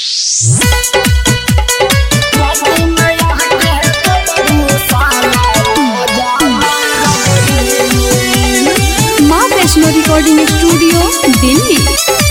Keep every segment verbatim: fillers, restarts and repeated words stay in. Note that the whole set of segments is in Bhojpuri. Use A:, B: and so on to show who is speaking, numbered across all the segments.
A: माँ वैष्णो रिकॉर्डिंग स्टूडियो दिल्ली।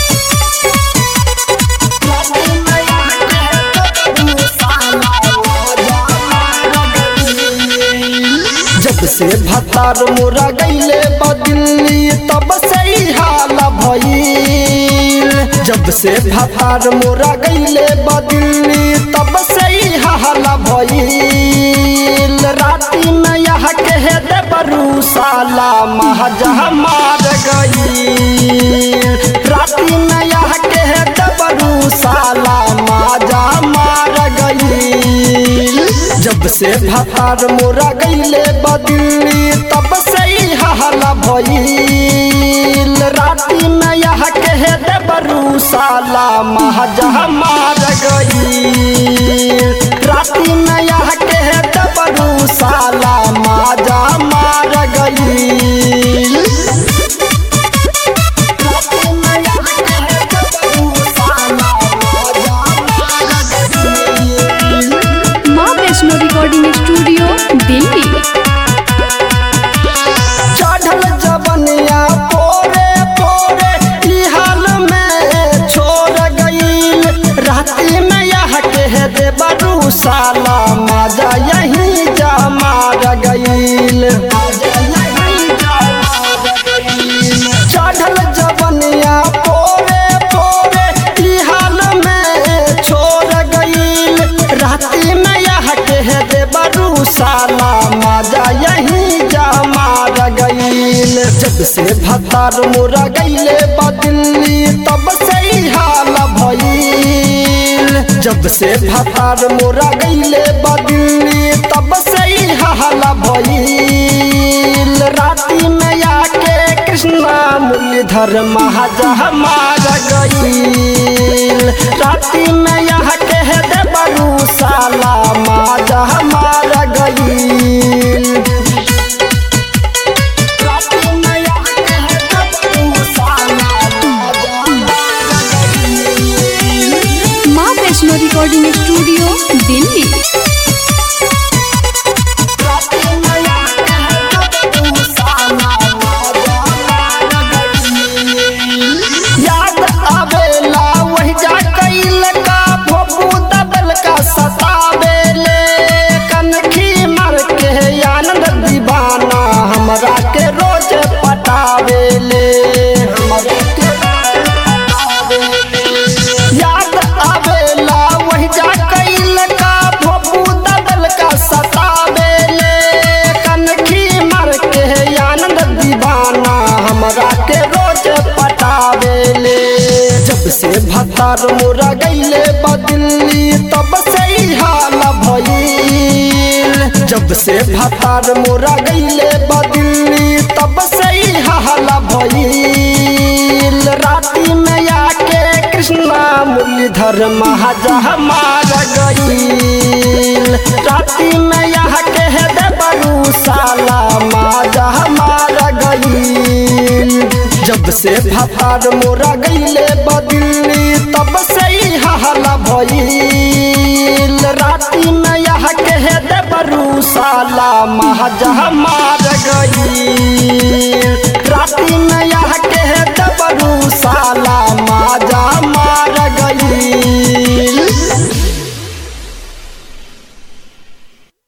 B: जब से भतार मोरा गईले बदिल्ली तब से ही हाल भइल। जब से भतार मोरा गईले बदिल्ली तब से ही हाल भइल। राती में यह कह दे बरू साला महजा मार गईल। राती में यह कह दे बरू साला महजा मार गईल। जब से भतार मोरा गईले बदिल्ली तब से ही हाल भइल। राती में यह कह दे बरू साला महजा मार गईल। राती में यह कह दे बरू साला महजा मार गईल।
A: माँ वैष्णो रिकॉर्डिंग स्टूडियो दिल्ली।
B: चढ़ल जवनिया पोरे पोरे ई हाल में छोड़ गईल। राती में यह कह दे बरू साला मजा यही जा मार गईल। चढ़ल जवनिया पोरे पोरे ई हाल में छोड़ गईल। राती में यह कह दे बरू साला मजा यही जा मार गईल। जब से भतार मोरा गईले बदिल्ली तब से ही हाल भइल। जब से भतार मोरा गईले बदिल्ली तब से ही हाल भइल। राती में आके कृष्णा मुरलीधर महाजा मार गईल। राती में यह कह दे बरू साला माजा मार गईल।
A: माँ वैष्णो रिकॉर्डिंग स्टूडियो दिल्ली।
B: याद आवेला वही जा कईल का भोपू दबल का सतावेले। कनखी मर के आनंद दीवाना हमरा के रोज पटावेले। याद आवेला वही जा कईल का भोपू दबल का सतावेले। कनखी मर के आनंद दीवाना हमरा के रोज पटावेले। जब से भतार मोरा गईले बदिल्ली तब से ही हाल भइल। जब से भतार मोरा गईले बदिल्ली तब से ही हाल भइल। राती में आके कृष्णा मुरलीधर महाजा मार गईल। राती में यह कह दे बरू साला माजा मार गईल। जब से भतार मोरा गईले बदिल्ली तब